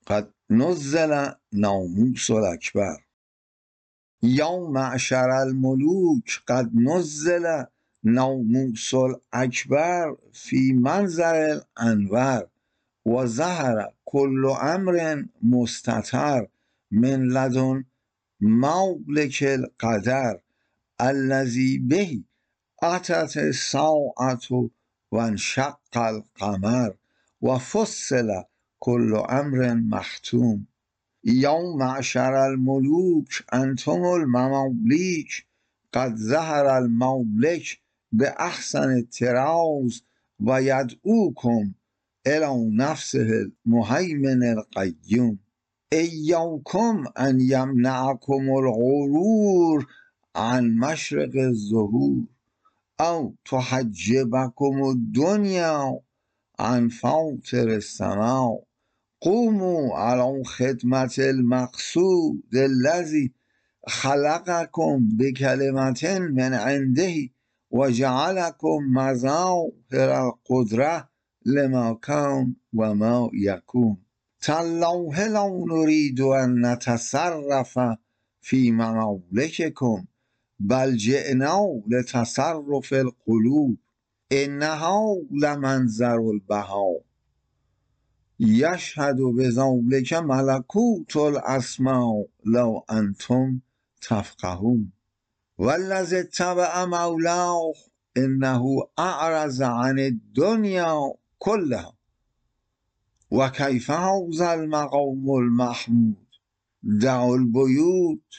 قد نزل ناموس الاکبر. یا معشر الملوک قد نزل ناموس الاکبر فی منظر الانور و ظهر کل امر مستتر من لدن مالک القدر الذی به اتت الساعة و انشق القمر و فصل کل امر مختوم. یا معشر الملوک انتم الممالک قد ظهر المالک به احسن الطراز و یدعوکم الی نفسه المهیمن القیوم. ایاکم ان یمنعکم الغرور عن مشرق الظهور او تحجبکم الدنیا عن فاطر السماء. قوموا علی خدمة المقصود الذی خلقکم بکلمة من عنده و جعلکم مظاهر القدرة لما کان و ما یکون. تالله لا نرید ان نتصرف فی ممالککم بل جئنا لتصرف القلوب انها لمنظر البهاء. یشهد بذلک ملکوت الاسماء لو انتم تفقهون. والذی اتبع مولاه انه اعرض عن الدنیا کلها و کیف هذا المقام المحمود دعوا البیوت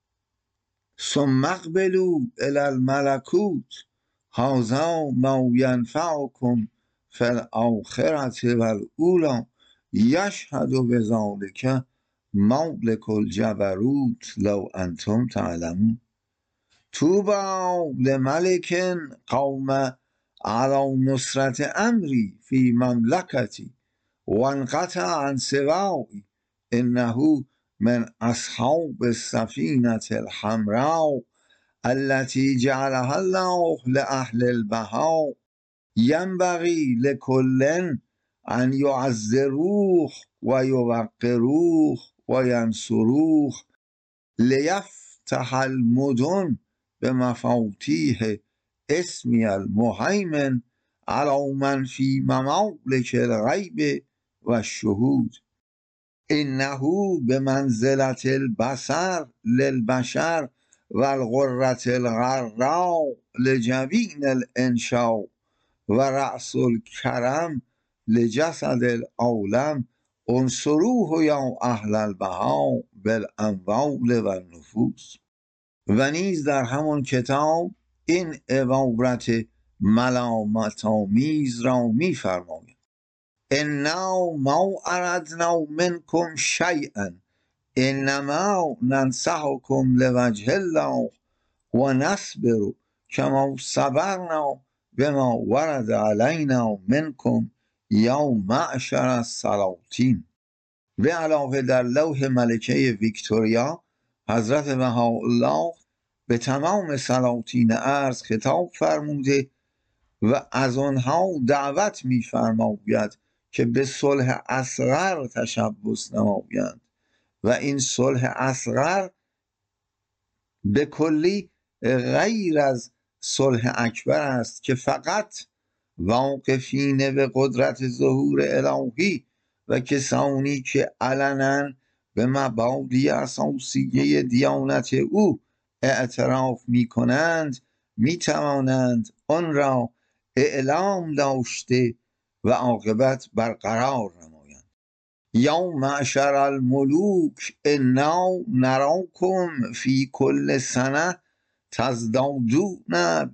ثم اقبلوا الی الملکوت هذا ما ینفعکم فی الآخرة و الاولی. یشهد بذلک مالک الجبروت لو انتم تعلمون. طوبی لملک قام علی نصرة امری فی مملکتی و انقطع عن سوایی انه من اصحاب السفینة الحمراء التي جعلها الله لأهل البهاء. ینبغی لکل ان یعظروه و یوقروه و ینصروه لیفتح المدن بمفاتیح اسمی المهیمن علی من فی ممالک الغیب و الشهود. انه بمنزلة البصر للبشر و الغرة الغراء لجبین الانشاء و رأس الکرم لجسد العالم. انصروه یا اهل البهاء بالاموال و النفوس. و نیز در همان کتاب این عبارت ملامت آمیز را می فرماید: انا ما اردنا منکم شیئا انما ننصحکم لوجه الله و نصبر کما صبرنا بما ورد علینا منکم یا معشر السلاطین. به علاوه در لوح ملکه ویکتوریا حضرت بهاءالله به تمام سلاطین ارض خطاب فرموده و از آنها دعوت می‌فرماید که به صلح اصغر تشبث نمایند و این صلح اصغر به کلی غیر از صلح اکبر است که فقط واقفین به قدرت ظهور الهی و کسانی که علنا به مبادی اساسیه دیانت او اعتراف می کنند می توانند آن را اعلام داشته و عاقبت برقرار نمایند. یا معشر الملوک انا نراکم فی کل سنه تزدادون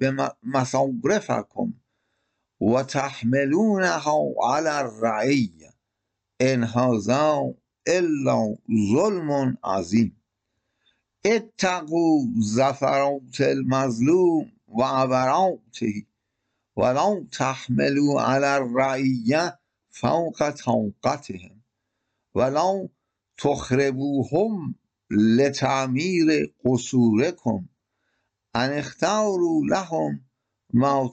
بمصارفکم و تحملونها علی الرعیه ان هذا الا ظلم عظیم. اتقوا زفرات المظلوم و عبراته ولا تحملوا علی الرعیه فوق طاقتهم ولا تخربوهم لتعمیر قصورکم ان اختاروا لهم ما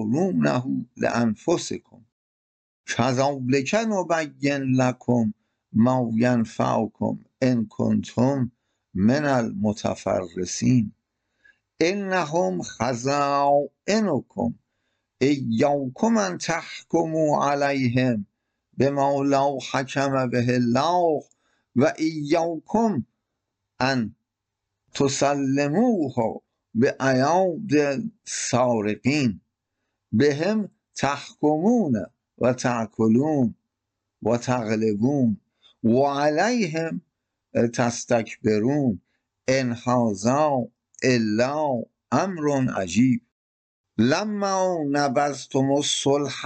تختارونه لانفسکم کذلک نبین لکم ما ینفعکم ان کنتم من المتفرسین انهم خزائنکم ایاکم ان تحکموا علیهم بما لا حکم به الله و ایاکم ان تسلموه بایاد السارقین بهم تحکمون و تأکلون و تغلبون و علیهم تستکبرون ان هذا الا امر عجیب لما نبذتم الصلح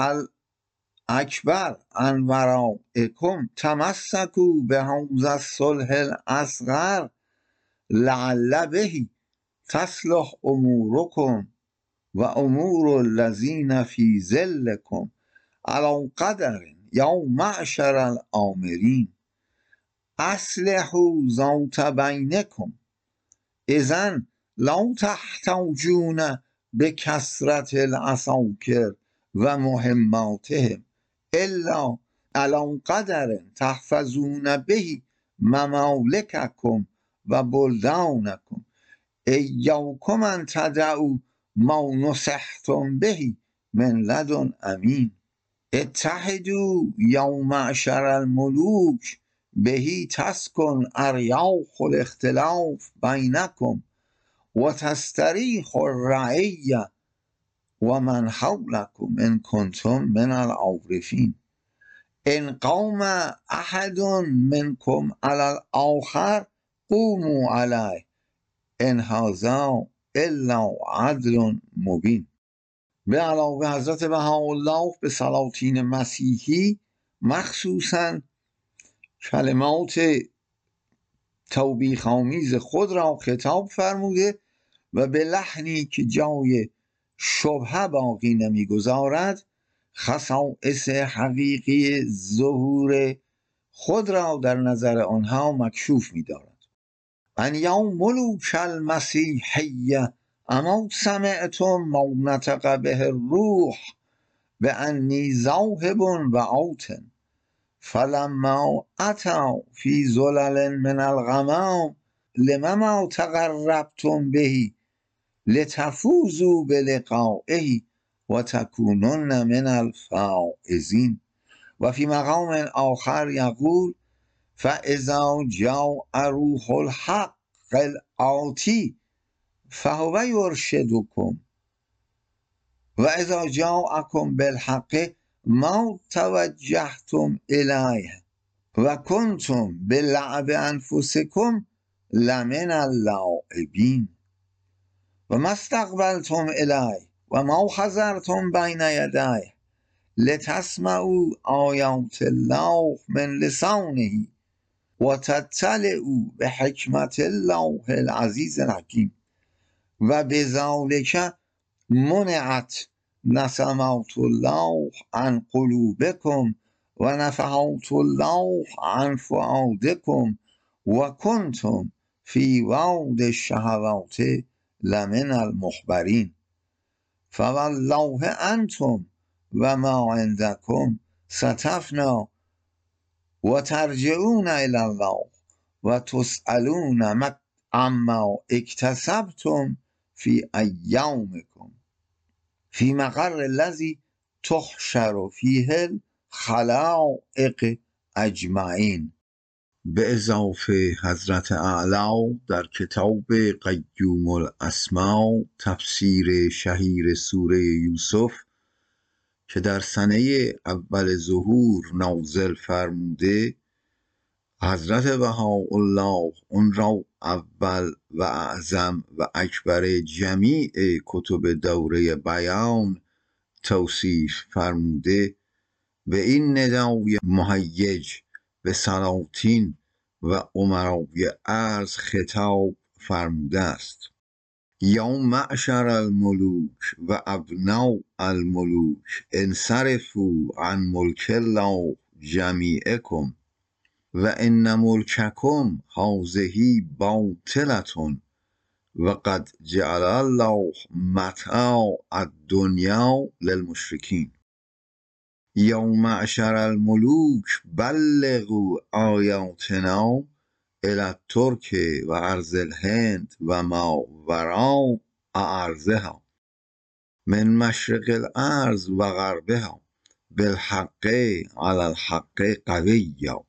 الاکبر عن ورائکم تمسکوا بهذا الصلح الاصغر لعل به تصلح امورکم و امور الذین فی ظلکم علی قدر یا معشر الآمرین اصلحوا ذات بینکم اذا لا تحتاجون بکثرة العساکر و مهماتهم الا علی قدر تحفظون به ممالککم و بلدانکم ایاکم ان تدعوا ما نصحتم به من لدن امین اتحدوا یا معشر الملوک بهی تسکن اریاح الاختلاف بینکم و تستریح الرعیه و من حولکم ان کنتم من العارفین ان قام احد منکم علی الاخر قوموا علیه ان هذا الا عدل مبین. به علاوه حضرت بهاءالله به سلاطین مسیحی مخصوصاً کلمات توبیخ‌آمیز خود را خطاب فرموده و به لحنی که جای شبهه باقی نمیگذارد خصائص حقیقی ظهور خود را در نظر آنها مکشوف می‌دارد. ان یا ملوک المسیحیه اما سمعتم ما نطق به الروح بانی ذاهب و آتٍ فلما اتوا فی ظلل من الغمام لما تقربتم به لتفوزوا بلقائه و تکونن من الفائزین. و فی مقام آخر یقول فاذا جاء روح الحق الآتی فهو یرشدکم و اذا جاءکم بالحق ما توجهتم الیه و کنتم بلعب انفسکم لمن اللاعبین و ما استقبلتم الیه و ما حضرتم بین یدیه لتسمعوا آیات الله من لسانه و تطلعوا بحکمت الله العزیز الحکیم و بذلک منعت نسمات الله عن قلوبکم و نفحات الله عن فؤادکم و کنتم فی واد الشهوات لمن المخبرین فوالله انتم و ما عندکم ستفنا و ترجعون الی الله و تسألون عما اکتسبتم فی ایامکم فی مقر الذی تحشر فیه الخلائق اجمعین. به اضافه حضرت اعلی در کتاب قیوم الاسماء تفسیر شهیر سوره یوسف که در سنه اول ظهور نازل فرموده حضرت بهاءالله اون را اول و اعظم و اکبر جمیع کتب دوره بیان توصیف فرموده به این ندای مهیج به سلاطین و امرای ارض خطاب فرموده است یا معشر الملوک و ابناء الملوک انصرفوا عن ملک الله جمیعکم و ان ملککم هذه باطلة و قد جعل الله متاع الدنیا للمشرکین. یا معشر الملوک بلغوا آیاتنا الی الترک و ارض الهند و ما وراء ارضها من مشرق الارض و غربها بالحق علی الحق قویا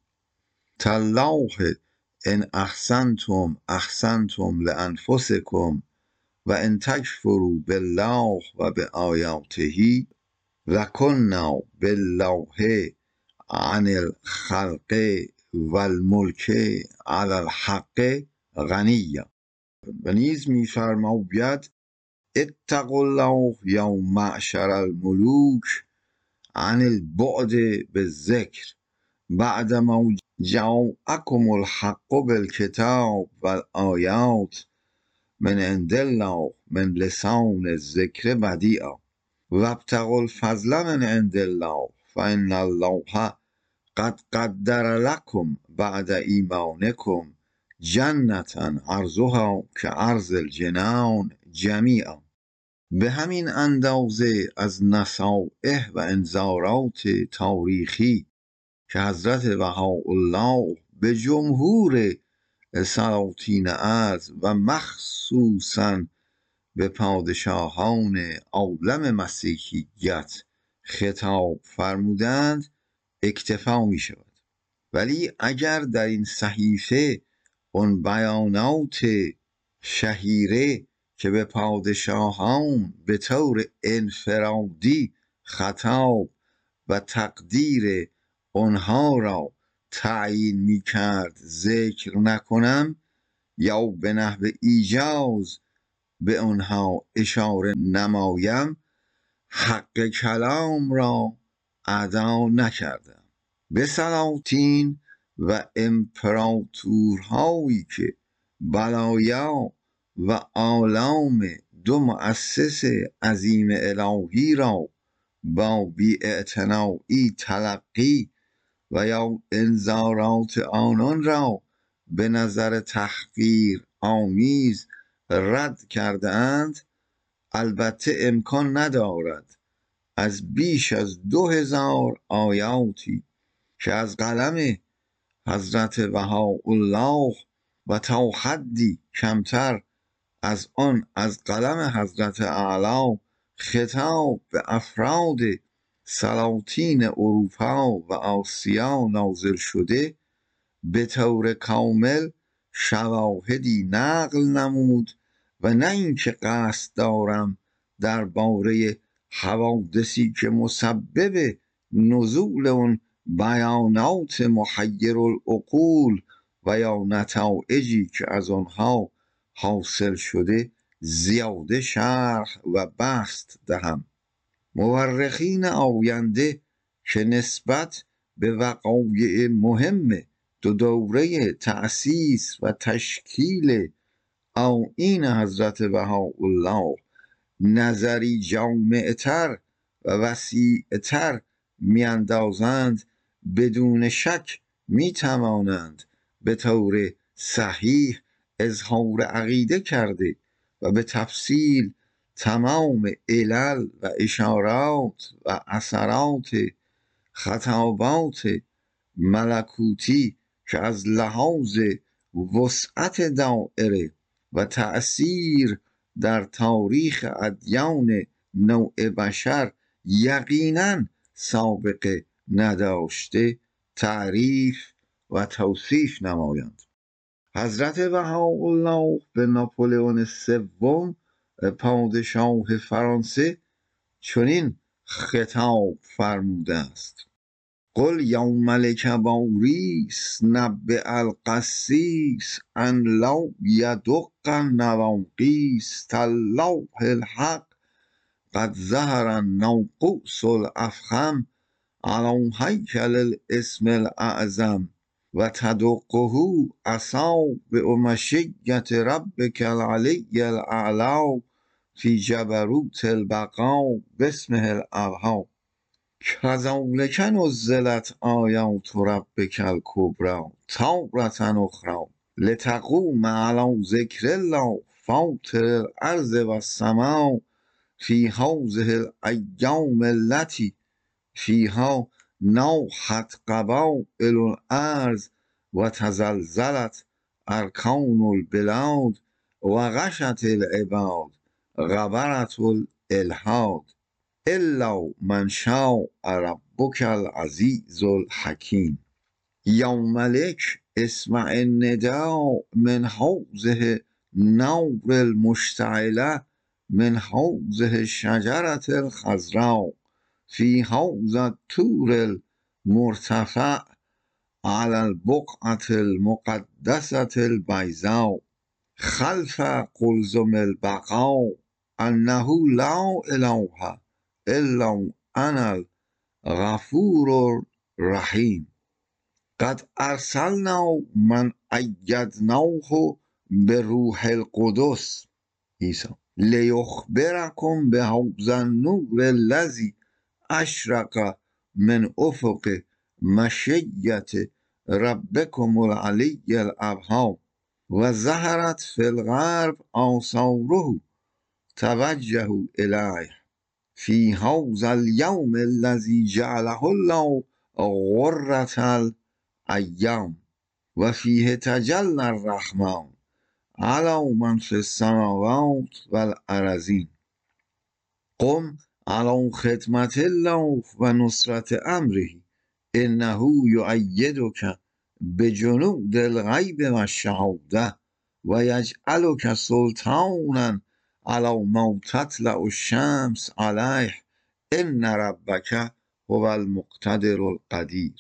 تالله ان احسنتم احسنتم لانفسکم و ان تکفروا بالله و بآیاته و کنا بالله عن الخلق و الملک علی الحق غنیا. و نیز می‌فرماید اتقوا الله یا معشر الملوک عن البعد بالذکر بعدما جاءکم الحق بالکتاب والآیات من عند الله من لسان الذکر بدیعا وابتغوا الفضل من عند الله فإن الله قد قدر لكم بعد ایمانکم جنة عرضها كعرض الجنان جمیعا. به همین اندازه از نصائح و انذارات تاریخی که حضرت بهاءالله به جمهور سلاطین ارض و مخصوصاً به پادشاهان عالم مسیحیت خطاب فرمودند اکتفا می شود. ولی اگر در این صحیفه اون بیانات شهیره که به پادشاهان به طور انفرادی خطاب و تقدیر آنها را تعیین می کرد ذکر نکنم یا به نحو ایجاز به آنها اشاره نمایم حق کلام را ادا نکردم. به سلاطین و امپراتورهایی که بلایا و آلام دو مؤسس عظیم الهی را با بی‌اعتنایی تلقی و یا انذارات آنان را به نظر تحقیر آمیز رد کرده اند، البته امکان ندارد از بیش از 2000 آیاتی که از قلم حضرت بهاءالله و تا حدی کمتر از آن از قلم حضرت اعلی خطاب به افراد سلاطین اروپا و آسیا نازل شده به طور کامل شواهدی نقل نمود و نه اینکه قصد دارم درباره حوادثی که مسبب نزول اون بیانات محیر العقول و یا نتایجی که از آنها حاصل شده زیاده شرح و بسط دهم. مورخین آینده که نسبت به وقایع مهم دو دوره تأسیس و تشکیل آیین حضرت بهاءالله نظری جامعتر و وسیعتر میاندازند، بدون شک میتوانند به طور صحیح اظهار عقیده کرده و به تفصیل تمام علل و اشارات و اثرات خطابات ملکوتی که از لحاظ وسعت دائره و تأثیر در تاریخ ادیان نوع بشر یقیناً سابقه نداشته تعریف و توصیف نمایند. حضرت بهاءالله به ناپلئون سوم پادشاه فرانسه چنین خطاب فرموده است: قل یا ملک بوریس نبع القسیس ان لو یدق النواقیس تالله الحق قد ظهر الناقوس الافخم علی هیکل الاسم الاعظم و تدقه اصابع مشیة ربک العلی الاعلی فی جبروت البقا باسمه الابهی کذلک نزلت آیات ربک الکبری تارة اخری لتقوم علی ذکر الله فاطر الارض والسماء فی هذه الایام التي فیها نوحت قبائل الارض و تزلزلت ارکان البلاد و غشت العباد غبرت الالحاد الا من شاء ربک العزیز الحکیم. یا ملک اسمع النداء من حوضه نور المشتعله من حوضه شجرة الخضراء فی حوض الطور المرتفع على البقعة المقدسة البیضاء خلف قلزم البقاء انه لا اله الا انا الغفور الرحیم. قد ارسلنا من ایدناه بروح القدس عیسی لیخبرکم بهذا النور الذی اشرق من افق مشیت ربکم العلی الابهی و ظهرت فی الغرب آثاره توجهوا الیه فی هذا اليوم الذی جعله الله غرة الایام و فیه تجلی الرحمن علی من فی السماوات والارضین. قم علی خدمت الله و نصرت امره انه یؤیدک بجنود الغیب و الشهاده و یجعلک سلطانا علی ما تطلع الشمس علیه ان ربک هو المقتدر القدیر.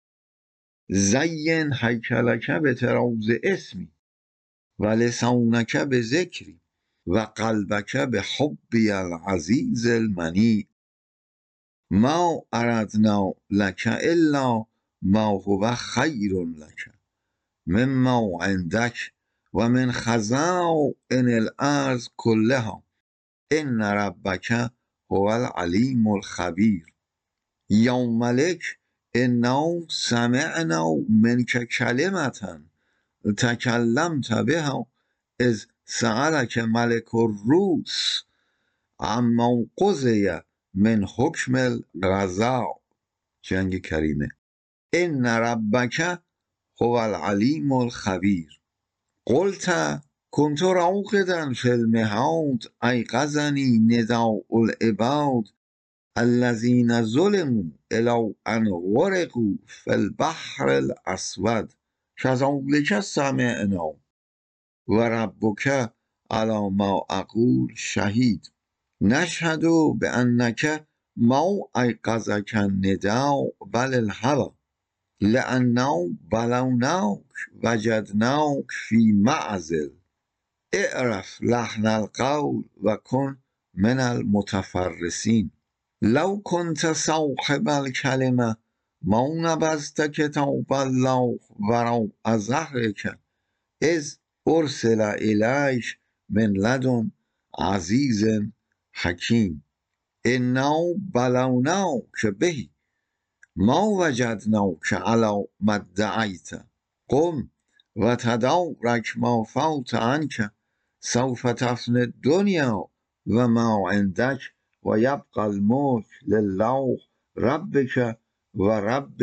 زین هیکلک بطراز اسمی و لسانک بذکری و قلبک بحبی العزیز المنیع. ما اردنا لک الا ما هو خیر لک مما عندک و من خزائن الارض کلها ان ربک هو العلیم الخبیر. یا ملک انا سمعنا منک کلمة تکلمت بها اذ سألک ملک الروس عما قضی من حکم القضاء جنگ کریمه ان ربک هو العلیم الخبیر. قلت کنت راقدا فی المهاد ایقظنی نداء العباد الذین ظلموا الی ان غرقوا فی البحر الاسود کذلک سمعنا و ربک علی ما اقول شهید. نشهد بانک ما ایقظک النداء بل الهوی لأنا بلوناک وجدناک فی معزل اعرف لحن القول و کن من المتفرسین. لو كنت صاحب الکلمة ما نبذت کتاب الله وراء ظهرک اذ ارسل الیک من لدن عزیز حکیم. انا بلوناک به ما وجدناک علی ما ادعیت قم و تدارک ما فات عنک سوف تفنی الدنیا و ما عندک و یبقی الملک لله ربک و رب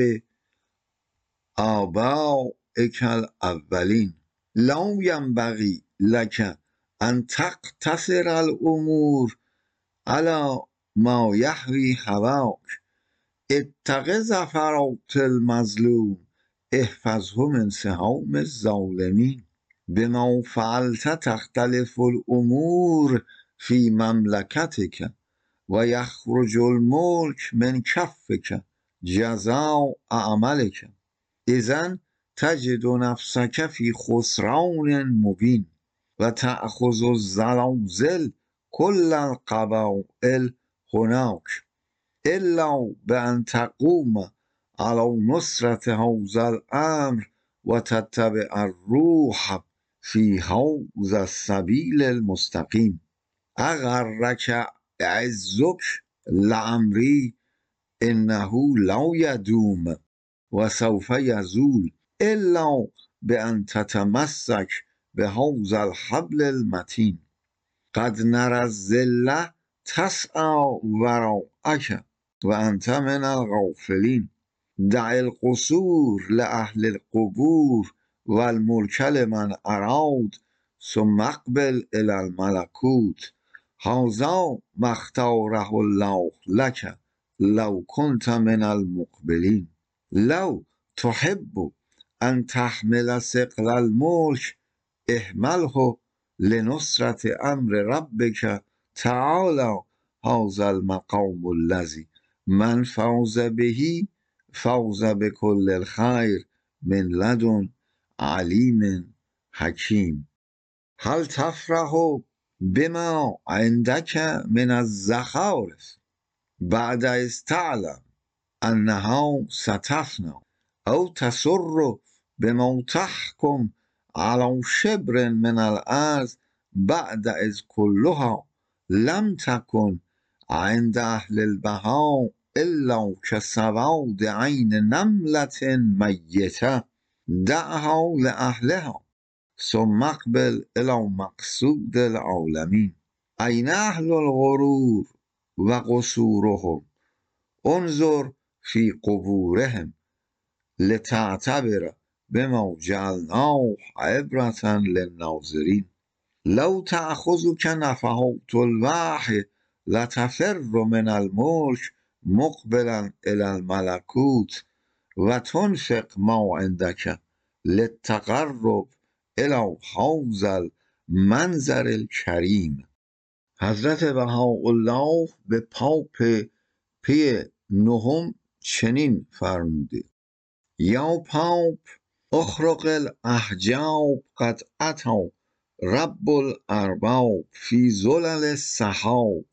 آبائک الاولین. لا ینبغی لک ان تقتصر الامور علی ما یهوی هواک اتق ظفرات المظلوم احفظه من سهام الظالمین. بما فعلت تختلف الامور فی مملکتک و یخرج الملک من کفک جزاء اعمالک اذا تجد نفسک فی خسران مبین و تأخذ الزلازل کل القبائل هناک الا بان تقوم علی نصرة هذا الامر و تتبع الروح فی هذا السبیل المستقیم. اغرک عزک لعمری انه لا یدوم و سوف یزول الا بان تتمسک بهذا الحبل المتین. قد نری الظل تسعی وراءک وأنت من الغافلين دع القصور لأهل القبور والملك لمن أراد ثم اقبل إلى الملكوت هذا ما اختاره الله لك لو كنت من المقبلين لو تحب أن تحمل ثقل الملك احمله لنصرة أمر ربك تعالى هذا المقام الذي من فاز به فوز بكل الخير من لدن علیم حکیم هل تفرح بما عندك من الزخارف بعد إذ تعلم أنها ستفنى أو تسر بما تحكم على شبر من الأرض بعد إذ كلها لم تكن عند أهل البهاء إلا كسواد عين نملة ميتة دعها لأهلها ثم اقبل إلى مقصود العالمين أين أهل الغرور وقصورهم انظر في قبورهم لتعتبر بما جعلناه عبرة للناظرين لو تأخذك نفحات الوحي لتفر من الملك مقبلا إلى الملكوت وتنفق ما عندك للتقرب إلى هذا المنظر الکریم. حضرت بهاءالله به پاپ پی نهم چنین فرموده: یا پاپ اخرق الاحجاب قد اتى رب الارباب فی زلل السحاب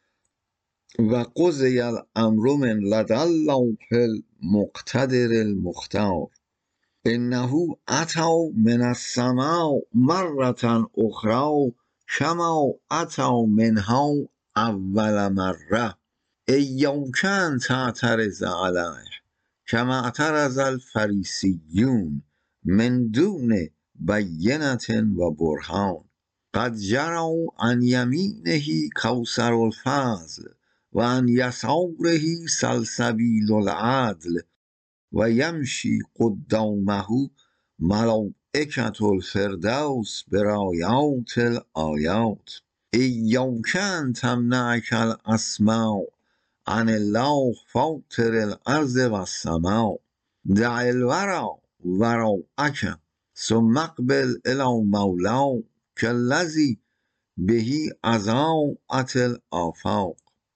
و قضی الامر من لدی الله المقتدر المختار انه اتى من السماء مرة اخرى کما اتى منها اول مرة ایاک ان تعترض علیه کما اعترض الفریسیون من دون بینة و برهان قد جروا عن یمینه کوثر الفضل و عن یساره سلسبیل العدل و یمشی قدامه ملائکة الفردوس برایات الآیات ایاک ان تمنعک الاسماع عن الله فاطر الارض و السماء دع الورى وراءک ثم اقبل الی مولاک الذی به اضاءت الآفاق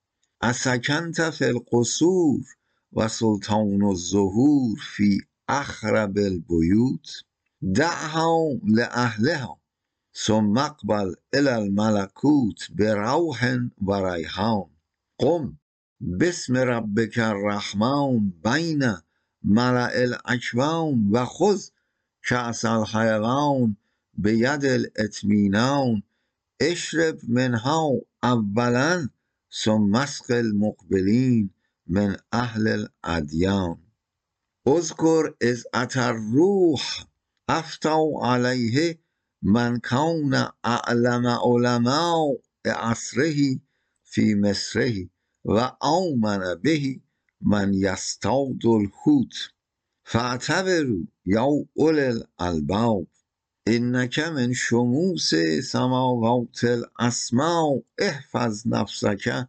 اسکنت فی القصور و سلطان الظهور فی اخرب البیوت دعها لأهلها ثم اقبل الی الملکوت بروح و ریحان قم باسم ربک الرحمن بین ملأ الاکوان و خذ کأس الحیوان بید الاطمینان اشرب منها اولا ثم اسق المقبلین من اهل الادیان اذکر اذ اتی الروح افتوا علیه من کان اعلم علماء عصره فی مصره و آمن به من یصطاد الحوت فاعتبروا یا اولی الالباب انک من شموس سماوات الاسماء احفظ نفسک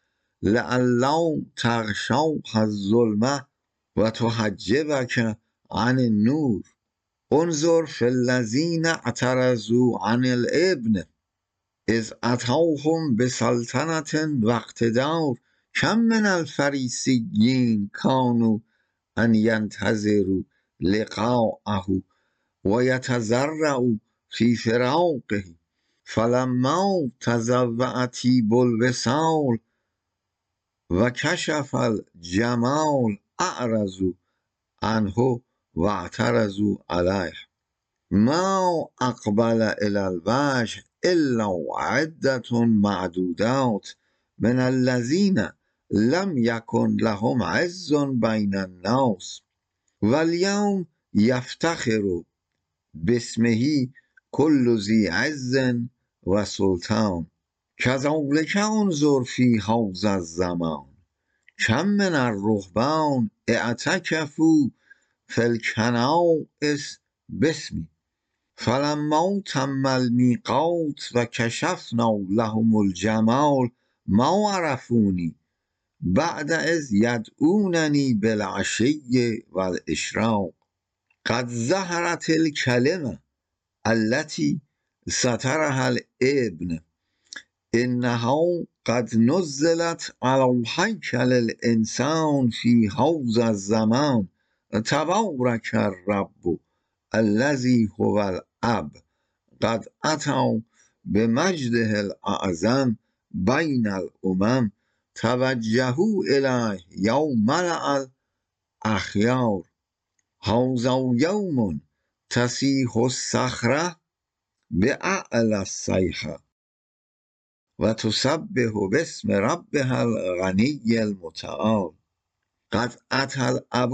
لئلا تغشاها الظلمة و تحجبک عن النور انظر فی الذین اعترضوا عن الابن اذ اتاهم بسلطنة و اقتدار کم من الفریسیین کانوا ان ینتظروا لقاءه و یتضرعوا فی فراقه فلما تضوع طیب الوصال و کشف الجمال اعرضوا عنه و اعترضوا علیه ما اقبل الی الوجه الا عدة معدودات من الذین لم یکن لهم عز بین الناس و الیوم یفتخر باسمه کل ذی عز و سلطان کذلک انظر فی هذا الزمان کم من الرهبان اعتکفوا فی الکنائس باسمی فلما تم المیقات و کشفنا لهم الجمال ما عرفونی بعد اذ یدعوننی بالعشی و الاشراق قد ظهرت الکلمه التي سترها الابن انها قد نزلت على هیکل الانسان فی هذا الزمان تبارک الرب الذی هو الاب قد اتوا بمجده الاعظم بین الامم توجهوا الیه یا ملأ الاخیار هذا یوم تصیح الصخره باعلی الصیحه و تسبح باسم ربها الغنی المتعال قد اتى الاب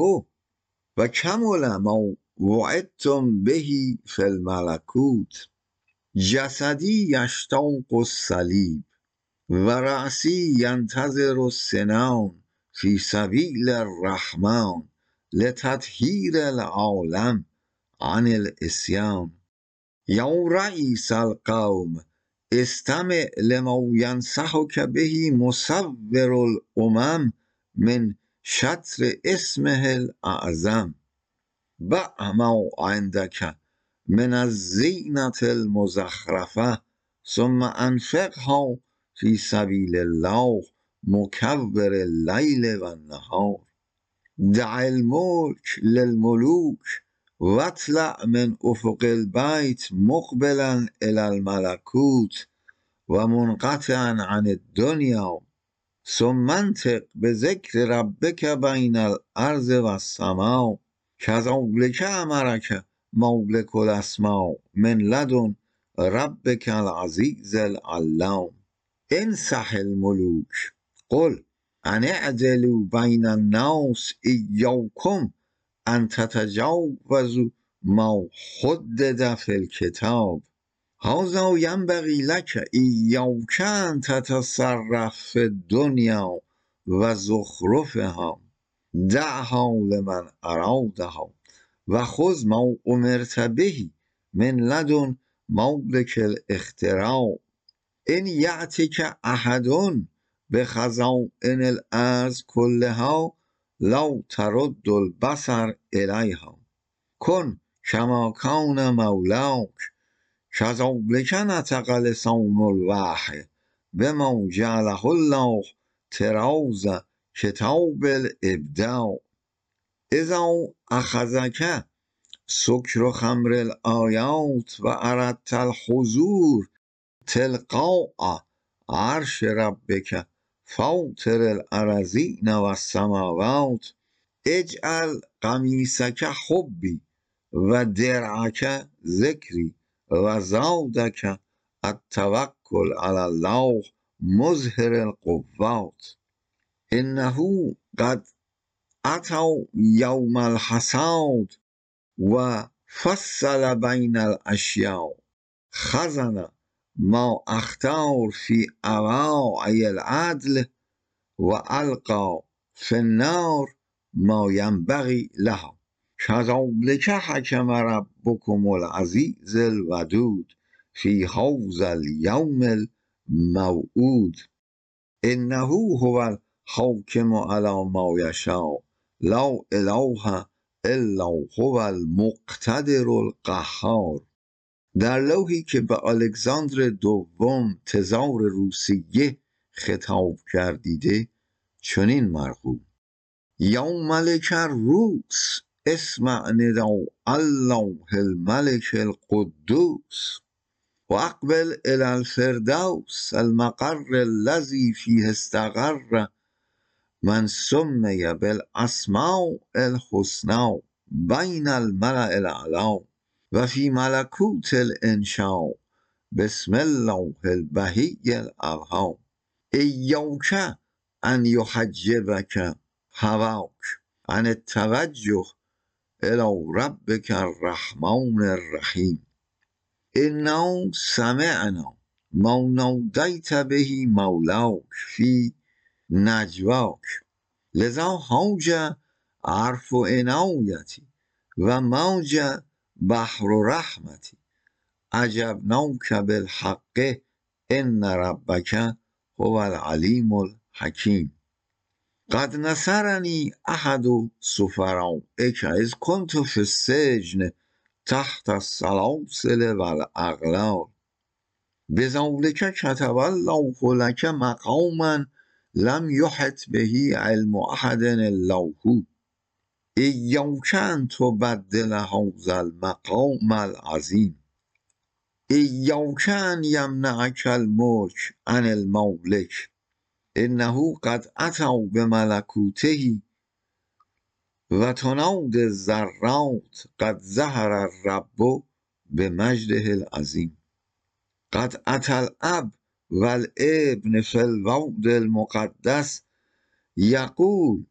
و کمل ما وعدتم به فی الملکوت جسدی یشتاق الصلیب و رأسی ینتظر السنان فی سبیل الرحمن لتطهیر العالم عن العصیان یا رئیس القوم استمع لما ینصحک به مصور الامم من شطر اسمه الاعظم بع ما عندک من الزینة المزخرفه ثم انفقها فی سبیل الله مکور اللیل و النهار دع الملک للملوک واطلع من افق البیت مقبلا الی الملکوت و منقطعا عن الدنیا ثم انطق بذکر ربک بین الارض و السماء کذلک امرک مولک الاسماء من لدن ربک العزیز العلام انصح الملوک قل ان اعدلوا بین الناس ایاکم ان تتجاوزوا ما حدد فی الکتاب هذا ینبغی لک ایاک ان تتصرف فی الدنیا و زخرفها دعها لمن ارادها و خذ ما امرت به من لدن مولک الاختراع ان یأتک احد بخزائن الارض کلها لا ترد البصر الیها کن کما کان مولاک کذلک نطق لسان الوحی بما جعله الله طراز کتاب الابداع اذا اخذک سکر خمر الآیات و اردت الحضور تلقاء عرش ربک فاطر الارضین و السماوات اجعل قمیصک حبی و درعک ذکری و زادک التوکل علی الله مظهر القوات انه قد اتوا یوم الحساد و فصل بین الاشیاء خزن ما اختار فی اواعی العدل و القی فی النار ما ینبغی لها کذلک حکم ربکم العزیز الودود فی هذا الیوم الموعود انه هو الحاکم علی ما یشاء لا اله الا هو المقتدر القهار در لوحی که به الکساندر دوم تزار روسیه خطاب گردیده چنین مرغوب یا ملک الروس اسمع نداء الله الملک القدوس و اقبل الی الفردوس المقر الذی فیه استقر من سمی بالاسماء الحسنی بین الملأ الاعلی و فی ملکوت الانشاء بسم الله البهی الابهی ایاک ان یحجبک هواک عن التوجه الی ربک الرحمن الرحیم انا سمعنا ما نادیت به مولاک فی نجواک لذا حوج عرف عنایتی و موج بحر رحمتی عجبناک بالحق ان ربک هو العلیم الحکیم. قد نصرنی احد سفرائک اذ کنت فی السجن تحت السلاسل والاغلال بذلک کتب الله لک مقاما لم یحط به علم احد الا هو ایاک ان تبدل هذا المقام العظیم ایاک ان یمنعک الملک عن المالک انه قد اتوا بملکوته و تناد الذرات قد ظهر الرب بمجده العظیم. قد اتى الاب والابن في الوعد المقدس یقول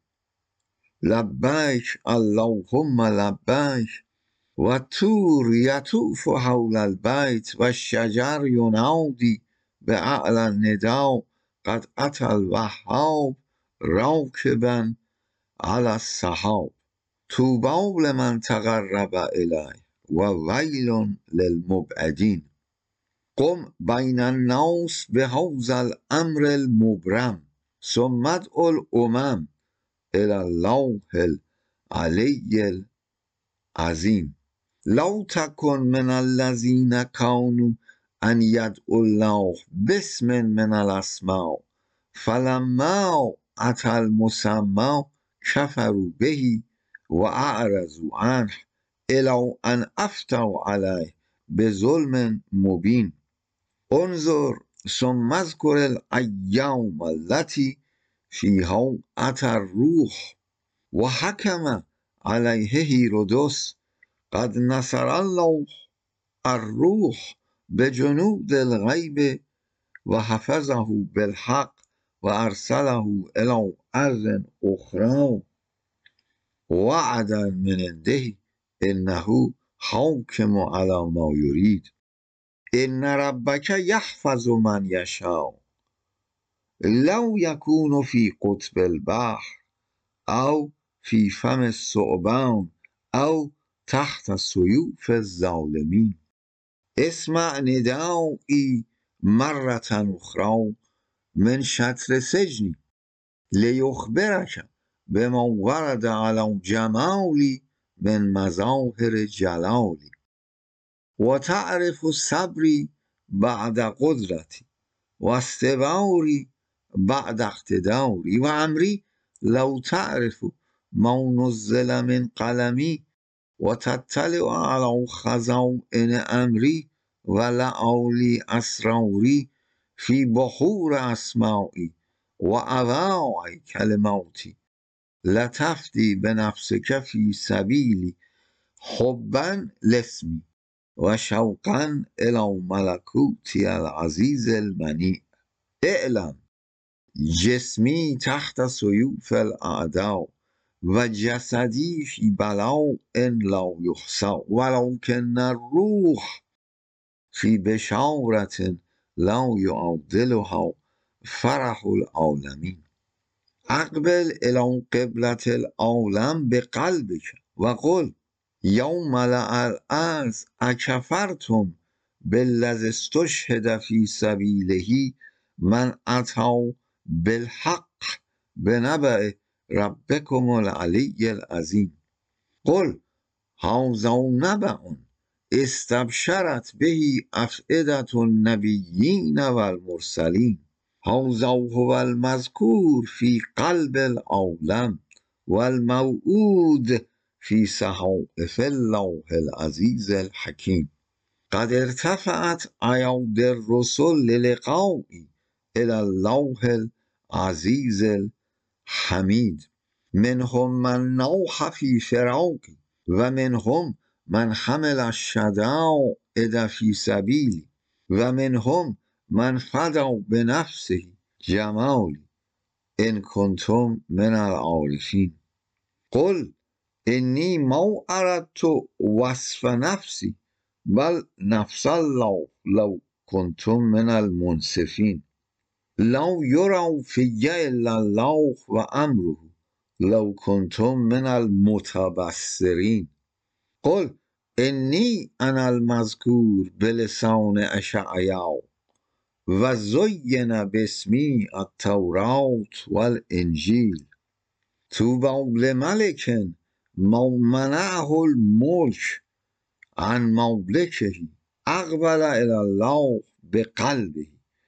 لبیک اللهم لبیک و الطور یطوف حول البیت و الشجر ینادی باعلی النداء قد اتى الوهاب راکبا علی السحاب طوبی لمن تقرب الیه و ویل للمبعدین. قم بین الناس بهذا الامر المبرم ثم ادع الامم الی الله العلی العظیم. لو تکن من الذین کانوا ان یدعوا الله باسم من الاسماء فلما اتى المسمی کفروا به و اعرضوا عنه الی ان افتوا علیه بظلم مبین. انظر ثم اذکر الایام التي فیها اتى الروح و حکم علیه هیرودس قد نصر الله الروح بجنود الغیب و حفظه بالحق و ارسله الی ارض اخرى وعدا من عنده انه حاکم علی ما یرید. ان ربک یحفظ من یشاء لو یکون فی قطب البحر او فی فم الثعبان او تحت سیوف الظالمین. اسمع ندایی مرة اخری من شطر سجنی لیخبرک بما ورد علی جمالی من مظاهر جلالی و تعرف صبری بعد قدرتی و استباری بعد اقتداری و امری لو تعرف ما نزل من قلمی و تطلع علی خزائن امری و لآلی اسراری فی بحور اسمائی و اواع کلماتی لتفدی بنفسک فی سبیلی حبا لاسمی و شوقا الی ملکوتی العزیز المنیع. اعلم جسمی تحت سیوف الاعداء و جسدی فی بلاء لا یحصی ولکن الروح فی بشارة لا یعادلها فرح العالمین. اقبل الی قبلة العالم بقلبک و قل یا ملأ الارض اکفرتم بالذی استشهد فی سبیله من اتى بالحق بنبأ ربکم العلی العظیم. قل هذا نبأ استبشرت به افئدة النبیین و المرسلین هذا هو المذکور فی قلب العالم و الموعود فی صحائف الله العزیز الحکیم. قد ارتفعت ایادی الرسل للقایی الی الله العزیز الحمید منهم من ناح فی فراقی و منهم من حمل الشدائد فی سبیلی و منهم من فدی بنفسه جمالی ان کنتم من العارفین. قل انی ما اردت وصف نفسی بل نفس الله لو کنتم من المنصفین. لا یری فی الا الله و امره لو کنتم من المتبصرین. قل انی انا المذکور بلسان اشعیا و زین باسمی التورات والانجیل طوبی لملک منعه الملک عن مملکه اقبل الی الله بقلبه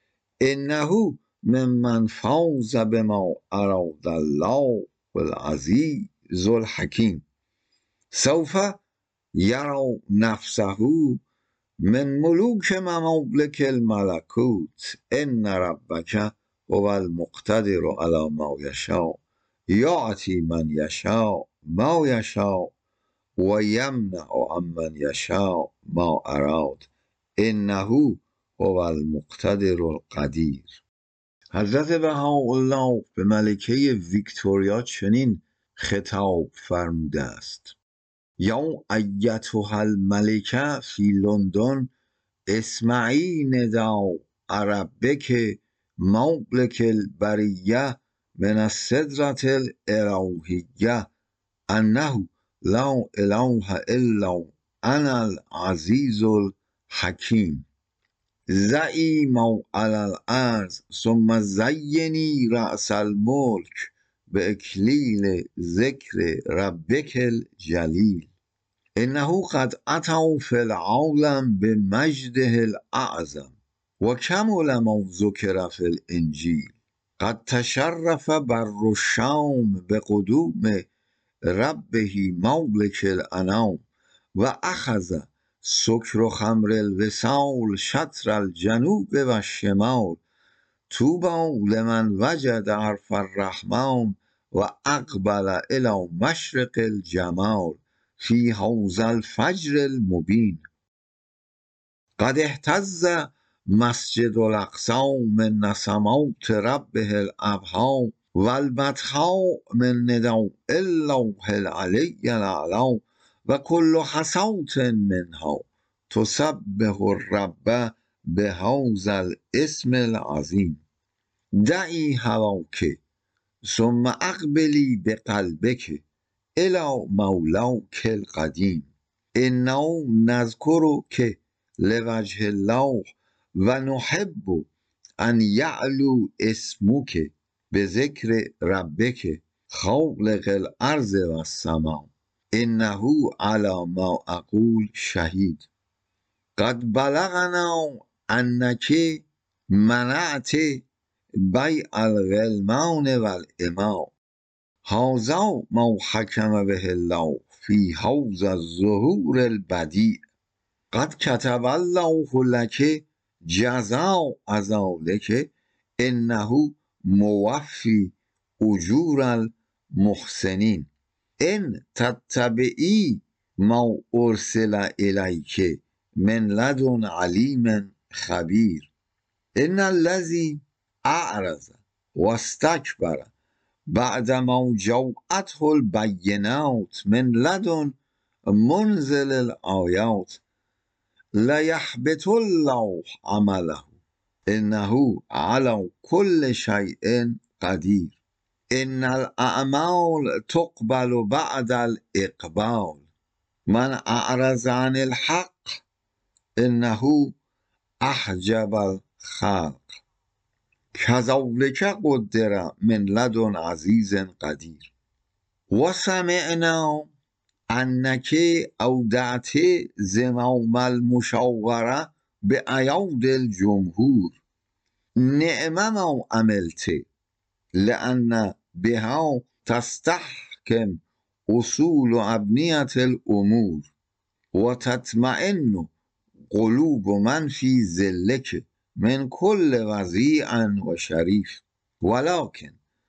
انه ممن فاز بما اراد الله العزیز الحکیم سوف یرى نفسه من ملوک ممالک الملکوت ان ربک هو المقتدر علی ما یشاء یعطی من یشاء ما یشاء و یمنع عمن یشاء ما اراد انه هو المقتدر القدیر. حضرت بهاءالله به ملکه ویکتوریا چنین خطاب فرموده است: یا ایتها الملکه فی لندن اسمعی نداء ربک مملک البریه من السدرة الالوهیه انه لا اله الا انا العزیز الحکیم ضعی ما علی الارض ثم زینی رأس الملک به اکلیل ذکر ربک الجلیل انه قد اتوا فی العالم بمجده الاعظم و کمل ما ذکر فی الانجیل قد تشرف بر الشام بقدوم ربه مالک الانام و اخذ سکر خمر الوصال شطر الجنوب و الشمال طوبی لمن وجد عرف الرحمن و اقبل الی مشرق الجمال فی هذا الفجر المبین قد اهتز مسجد الاقصی من نسمات ربه الابهی و البطحاء من نداء الله العلی الاعلی و کل حصاة منها تسبح الرب بهذا الاسم العظیم دعی هواک ثم اقبلی بقلبک الی مولاک القدیم انا نذکرک لوجه الله و نحب ان یعلو اسمک بذکر ربک خالق الارض و السماء انه علی ما اقول شهید قد بلغنا انک منعت بیع الغلمان و الاماء هذا ما حکم به الله فی هذا الظهور البدیع قد کتب الله لک جزاء ذلک انه موفی اجور المحسنین ان تتبعی ما ارسل الیک من لدن علیم خبیر ان الذی اعرض و استکبر بعد ما جاءته البینات من لدن منزل الآیات لیحبط الله عمله انه علی کل شیء قدیر ان الاعمال تقبل بعد الاقبال من اعرض عن الحق انه احجب الخلق کذلک قدر من لدن عزیز قدیر و سمعنا انک اودعت زمام المشاوره بایاد الجمهور نعم ما عملت لان بها تستحکم اصول و ابنیة الامور و تطمئن قلوب من فی ظلک من کل وضیع و شریف ولکن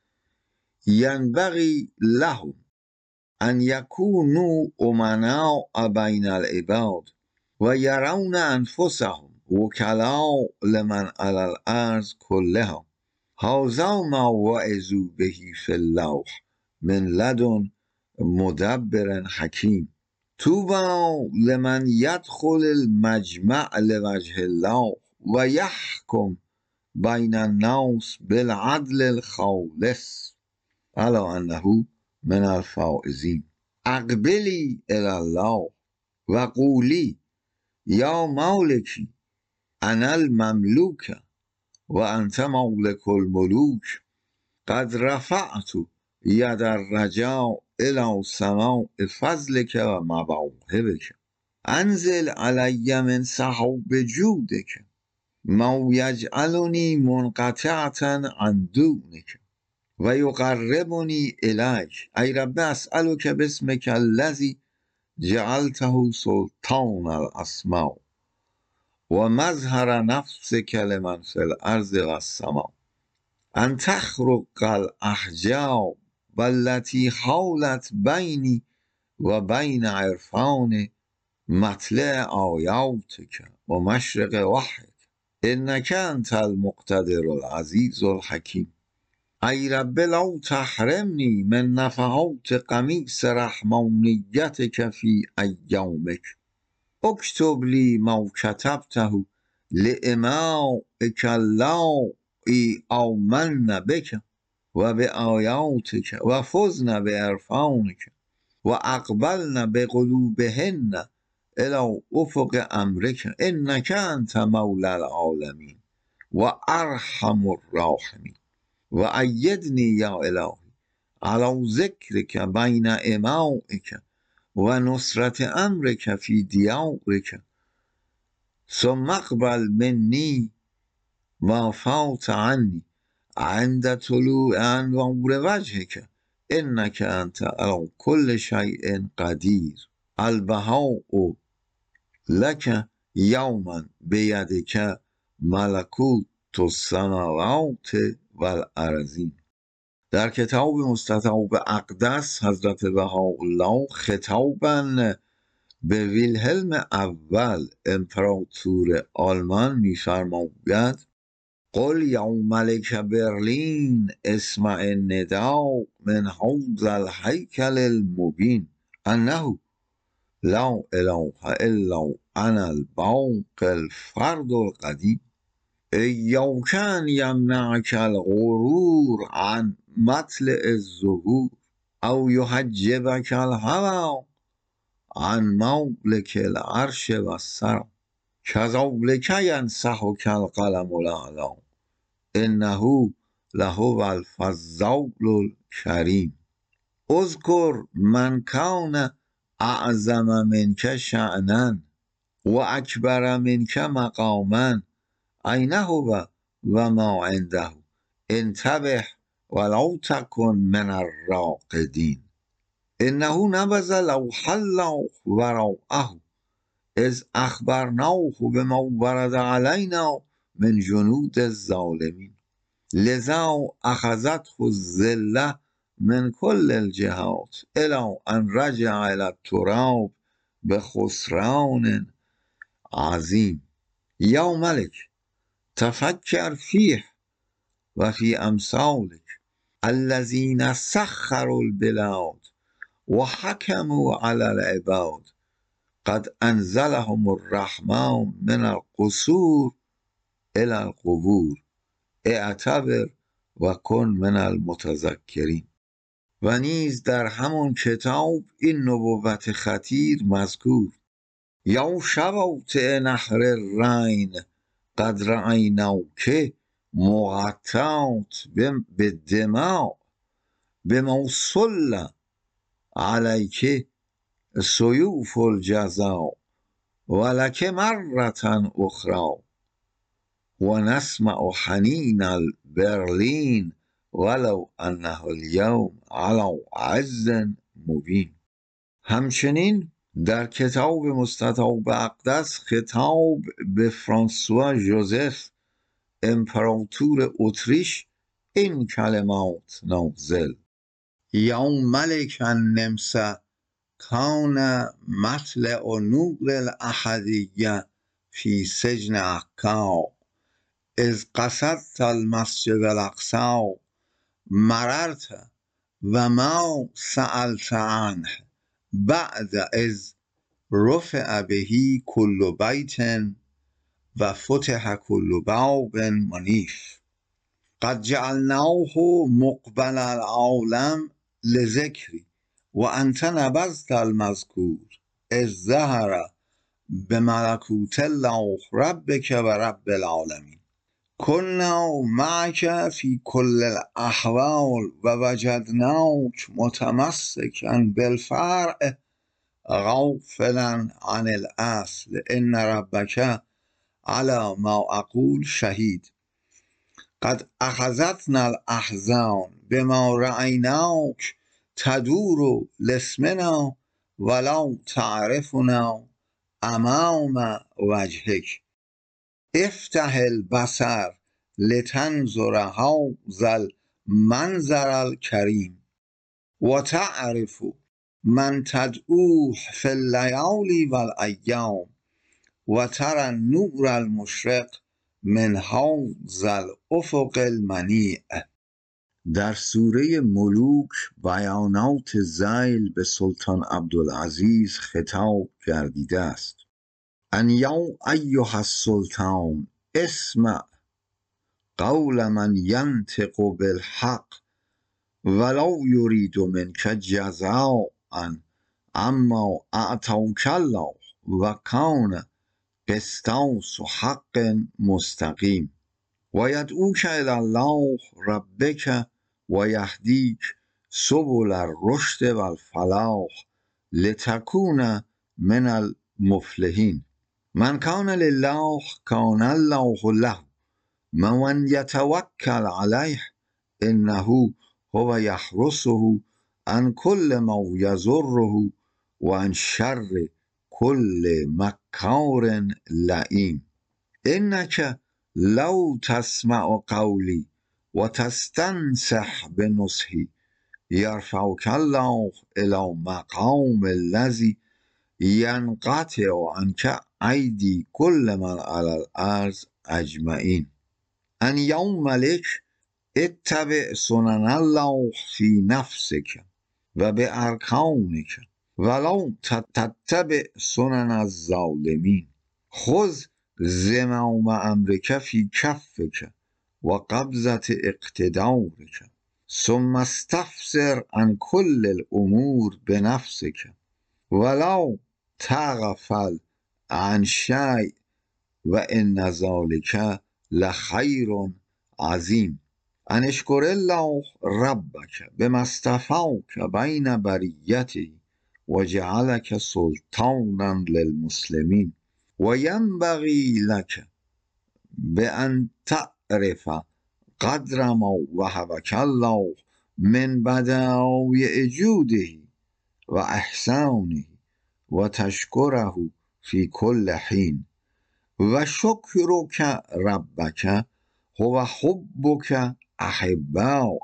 ینبغی لهم ان یکونوا امناء بین العباد و یرون انفسهم وکلاء لمن علی الارض کلها هذا ما وعظوا به فی الله من لدن مدبر حکیم طوبی لمن یدخل المجمع لوجه الله و یحکم بین الناس بالعدل الخالص الا انه من الفائزین. اقبلی الی الله و قولی یا مالکی انا المملوک و انت مالک الملوک قد رفعت ید الرجاء الی سماء فضلک و مواهبک انزل علی من سحاب جودک ما یجعلنی منقطعة عن دونک و یقربنی الیک ای رب اسألک باسمک الذی جعلته سلطان الاسماء و مظهر نفسک لمن فی الارض و السماء ان تخرق الاحجاب والتي حالت بینی و بین عرفان مطلع آیاتک و مشرق وحیک انک انت المقتدر العزیز الحکیم. ای رب لا تحرمنی من نفحات قمیص رحمانیتک فی ایامک اکتب لی ما کتبته لامائک اللایی آمن بک و بآیاتک و فزن بعرفانک و اقبلن بقلوبهن الی افق امرک انک انت مولی العالمین و ارحم الراحمین و ایدنی یا الهی علی ذکرک بین امائک و نصرت امرک فی دیارک ثم اقبل منی ما فات عنی عند طلوع انوار وجهک انک انت علی کل شیء قدیر. البهاء لک یوما بیدک ملکوت السماوات و الارضین. در کتاب مستطاب اقدس حضرت بهاءالله خطاباً به ویلهلم اول امپراتور آلمان می‌فرماید قل یا ملک برلین اسمع النداء من هذا الهیکل المبین انه لا اله الا انا الباقی الفرد القدیم. ایاک ان یمنعک الغرور عن مطلع الظهور او یحجبک الهوی عن مالک العرش و الثری کذلک ینصحک القلم الاعلی انه لهو الفضال الکریم. اذکر من کان اعظم منک شأنا و اکبر منک مقاما این هو و ما عنده انتبه ولا تکن من الراقدین. انه نبذ لوح الله وراءه اذ اخبرناه بما ورد علینا من جنود الظالمین لذا اخذته الذله من کل الجهات الی ان رجع الی التراب بخسران عظیم. یا ملک تفکر فیه و فی امثالک الذین سخروا البلاد و حکموا علی العباد قد انزلهم الرحمن من القصور الی القبور اعتبر و کن من المتذکرین. و نیز در همان کتاب این نبوت خطیر مذکور یا شواطئ نهر الرین قد رأیناک مغطات بالدماء بما صل علیک سیوف الجزا ولک مرة اخری و نسمع حنین البرلین ولو انه اليوم علی عز مبین. همچنین در کتاب مستطاب اقدس خطاب به فرانسوا ژوزف امپراتور اتریش این کلمات نازل یا ملک النمسا کان مطلع نور الاحدیه فی سجن عکا اذ قصدت المسجد الاقصی مررت و ما سألت عنه بعد اذ رفع به کل بیت و فتح کل باب منیف قد جعلناه مقبل العالم لذکری و انت نبذت المذکور اذ ظهر بملکوت الله ربک و رب العالمین. كنا معك في كل الأحوال ووجدناك متمسكا بالفرع غافلا عن الأصل إن ربك على ما أقول شهيد. قد أخذتنا الأحزان بما رأيناك تدور لاسمنا ولا تعرفنا أمام وجهك. افتح البصر لتنظر هذا المنظر الكريم وتعرف من تدعوه في الليالي والأيام وترى النور المشرق من هذا الأفق المنیع. در سوره ملوک بیانات ذیل به سلطان عبدالعزیز خطاب گردیده است. ان یا ایها السلطان اسمع قول من ینطق بالحق ولا یرید منک جزاء اما اعطاک الله و کان قسطاس حق مستقیم و یدعوک الی الله ربک و یهدیک سبل الرشد و الفلاح لتکون من المفلحین. من کان لله کان الله له من یتوکل علیه انه هو یحرسه عن کل ما یضره و عن شر کل مکار لئیم. انک لو تسمع قولی و تستنصح بنصحی یرفعک الله الی مقام الذی ینقطع عنک ایدی کل من علی الارض اجمعین. ان یا ملک اتبع سنن الله فی نفسک و بارکانک ولا تتبع سنن الظالمین. خذ زمام امرک فی کفک و قبضة اقتدارک ثم استفسر عن کل الامور بنفسک ولا تغفل عن شیء و ان ذلک لخیر عظیم. ان اشکر الله ربک بما اصطفاک بین بریته و جعلک سلطانا للمسلمین و ینبغی لک بان تعرف قدر ما وهبک الله من بدایع جوده و احسانه و تشکره فی کل حین و شکرک ربک هو حبک احباءه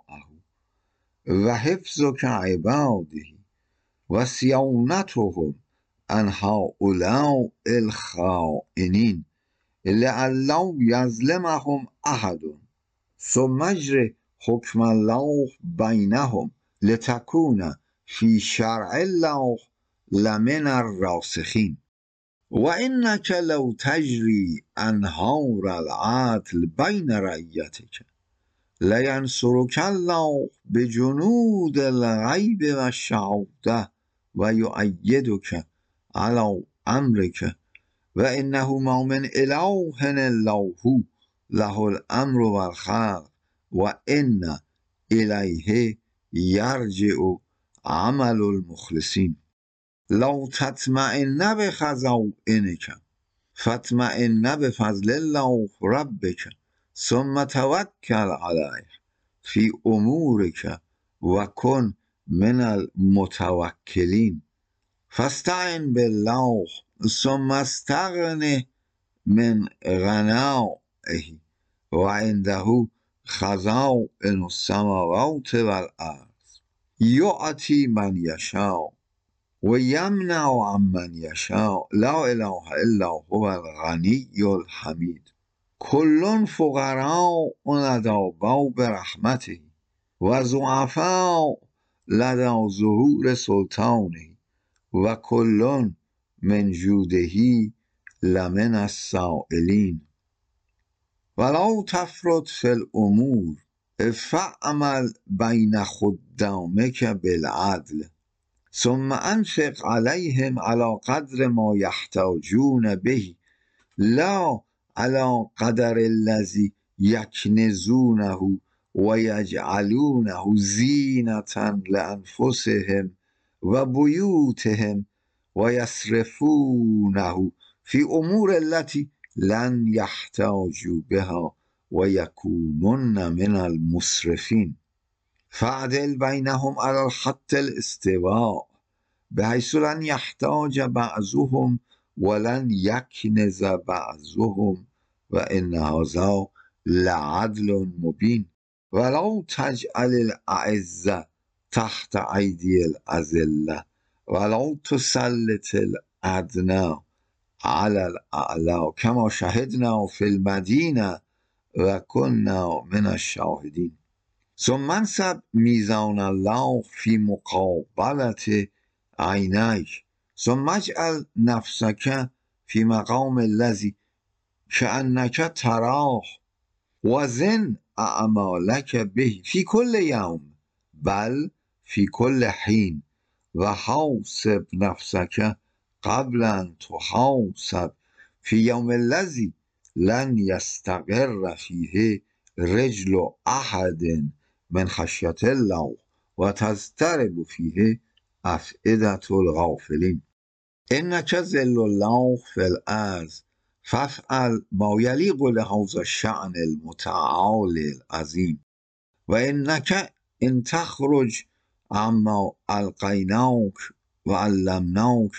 و حفظک عباده و صیانتهم عن هؤلاء الخائنین لئلا یظلمهم احد ثم اجر حکم الله بینهم لتکون فی شرع الله لمن الراسخین. و انک لو تجری انهار العدل بین رعیتک لینصرک الله بجنود الغیب و الشهاده و یؤیدک علی امرک و انه ما من اله الا هو له الامر و الخلق و ان الیه یرجع عمل المخلصین. لا تطمئن بخزائنک فاطمئن بفضل الله ربک ثم توکل علیه فی امورک و کن من المتوکلین. فاستعن بالله ثم استغن من غنائه و عنده خزائن السماوات و الارض یعطی من یشاء و یمنع عمن یشاء لا اله الا هو الغنی الحمید. کل فقراء لدی باب رحمته و ضعفاء لدی ظهور سلطانه و کل من جوده لمن السائلین. ولا تفرط فی الامور فاعمل بین خدامک بالعدل ثم انفق علیهم علی قدر ما یحتاجون به لا علی قدر الذی یکنزونه و یجعلونه زینة لانفسهم و بیوتهم و یصرفونه فی امور التي لن یحتاجوا بها و یکونن من المسرفین فاعدل بینهم علی الخط الاستواء بحیث لن یحتاج بعضهم ولن یکنز بعضهم و ان هذا لعدل مبین ولا تجعل الاعزة تحت ایدی الاذلة ولا تسلط الادنی علی الاعلی کما شهدنا فی المدینة و کنا من الشاهدین ثم انصب میزان الله فی مقابلة عینیک ثم اجعل نفسک فی مقام الذی کأنک تراه وزن اعمالک به فی کل یوم بل فی کل حین و حاسب نفسک قبل ان تحاسب فی یوم الذی لن یستقر فیه رجل احد من خشیة الله و تضطرب فیه افئدة الغافلین انک ظل الله فی الارض فافعل ما یلیق لهذا الشأن المتعالی العظیم و انک ان تخرج عما القیناک و علمناک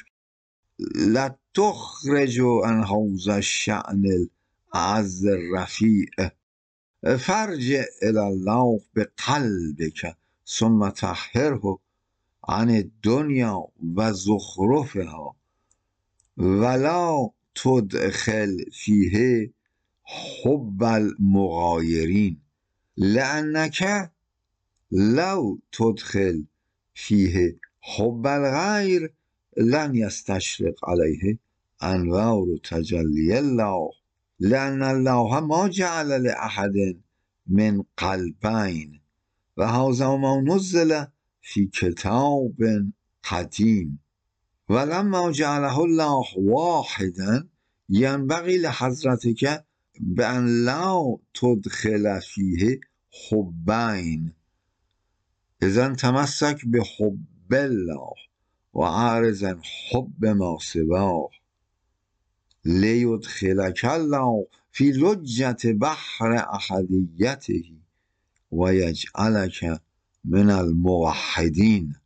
لتخرج عن هذا الشأن الاعز الرفیع فارجع الی الله بقلبک ثم طهره عن الدنیا و زخرفها ولا تدخل فیه حب المغایرین لانک لو تدخل فیه حب الغیر لن یستشرق علیه انوار تجلی الله لأن الله ما جعل لأحد من قلبین و هذا ما نزل فی کتاب قدیم ولما جعله الله واحدا ینبغی لحضرتک بأن لا تدخل فیه حبین اذن تمسک بحب الله و اعرض عن حب ما سواه لیدخلک الله فی لجة بحر احدیته و یجعلک من الموحدین